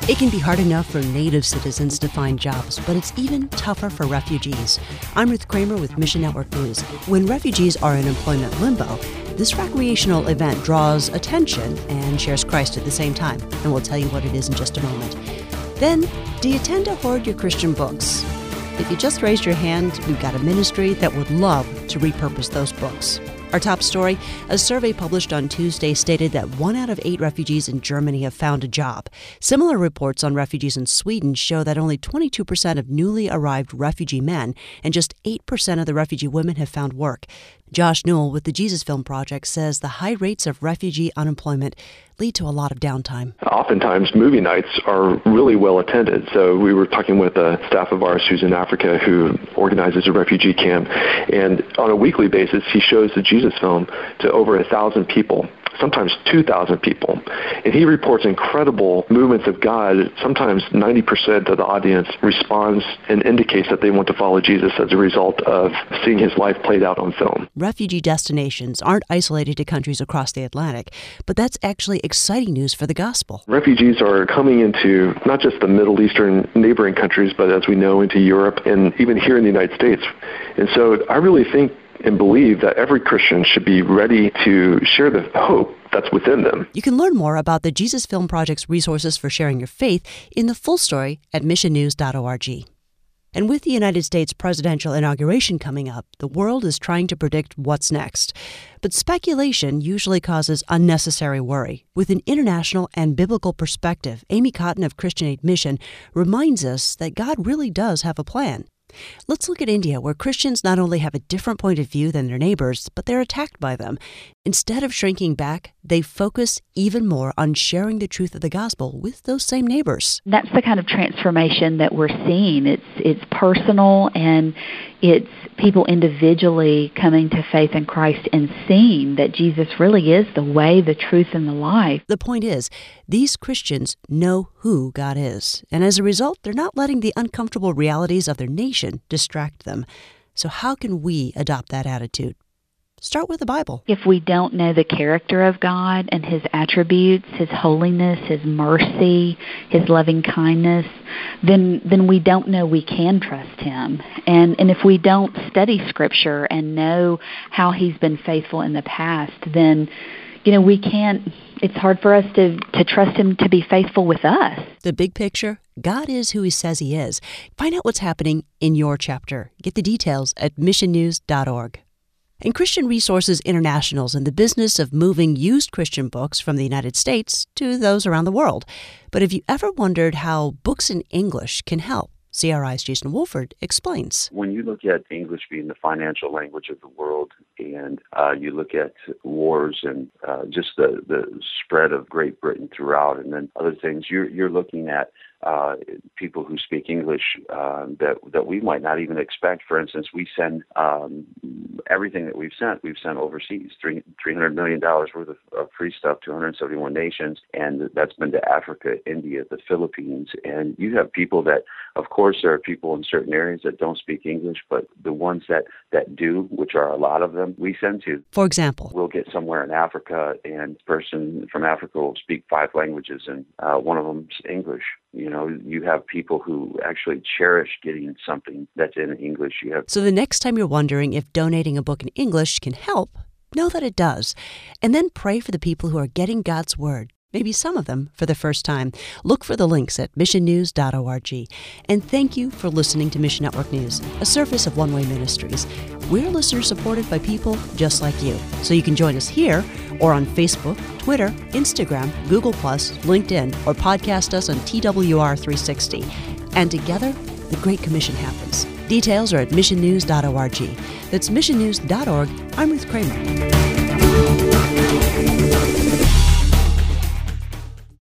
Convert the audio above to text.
It can be hard enough for native citizens to find jobs, but it's even tougher for refugees. I'm Ruth Kramer with Mission Network News. When refugees are in employment limbo, this recreational event draws attention and shares Christ at the same time, and we'll tell you what it is in just a moment. Then, do you tend to hoard your Christian books? If you just raised your hand, we've got a ministry that would love to repurpose those books. Our top story, a survey published on Tuesday stated that 1 out of 8 refugees in Germany have found a job. Similar reports on refugees in Sweden show that only 22% of newly arrived refugee men and just 8% of the refugee women have found work. Josh Newell with the Jesus Film Project says the high rates of refugee unemployment lead to a lot of downtime. Oftentimes, movie nights are really well attended. So we were talking with a staff of ours who's in Africa who organizes a refugee camp. And on a weekly basis, he shows the Jesus film to over 1,000 people, sometimes 2,000 people. And he reports incredible movements of God. Sometimes 90% of the audience responds and indicates that they want to follow Jesus as a result of seeing his life played out on film. Refugee destinations aren't isolated to countries across the Atlantic, but that's actually exciting news for the gospel. Refugees are coming into not just the Middle Eastern neighboring countries, but as we know, into Europe and even here in the United States. And so I really think and believe that every Christian should be ready to share the hope that's within them. You can learn more about the Jesus Film Project's resources for sharing your faith in the full story at missionnews.org. And with the United States presidential inauguration coming up, the world is trying to predict what's next. But speculation usually causes unnecessary worry. With an international and biblical perspective, Amy Cotton of Christian Aid Mission reminds us that God really does have a plan. Let's look at India, where Christians not only have a different point of view than their neighbors, but they're attacked by them. Instead of shrinking back, they focus even more on sharing the truth of the gospel with those same neighbors. That's the kind of transformation that we're seeing. It's personal, and it's people individually coming to faith in Christ and seeing that Jesus really is the way, the truth, and the life. The point is, these Christians know who God is, and as a result, they're not letting the uncomfortable realities of their nation distract them. So how can we adopt that attitude? Start with the Bible. If we don't know the character of God and his attributes, his holiness, his mercy, his loving kindness, then we don't know we can trust him. And if we don't study Scripture and know how he's been faithful in the past, then we can't. It's hard for us to trust him to be faithful with us. The big picture, God is who he says he is. Find out what's happening in your chapter. Get the details at missionnews.org. And Christian Resources International is in the business of moving used Christian books from the United States to those around the world. But have you ever wondered how books in English can help? CRI's Jason Wolford explains. When you look at English being the financial language of the world, and you look at wars and just the spread of Great Britain throughout, and then other things, you're looking at people who speak English that we might not even expect. For instance, we send everything that we've sent overseas, $300 million worth of free stuff to 171 nations, and that's been to Africa, India, the Philippines. And you have people that, of course, there are people in certain areas that don't speak English, but the ones that do, which are a lot of them, we send to. For example, we'll get somewhere in Africa, and the person from Africa will speak 5 languages, and one of them's English. You have people who actually cherish getting something that's in English. So the next time you're wondering if donating a book in English can help, know that it does. And then pray for the people who are getting God's Word, maybe some of them for the first time. Look for the links at missionnews.org. And thank you for listening to Mission Network News, a service of One Way Ministries. We're listeners supported by people just like you. So you can join us here or on Facebook, Twitter, Instagram, Google+, LinkedIn, or podcast us on TWR360. And together, the Great Commission happens. Details are at missionnews.org. That's missionnews.org. I'm Ruth Kramer.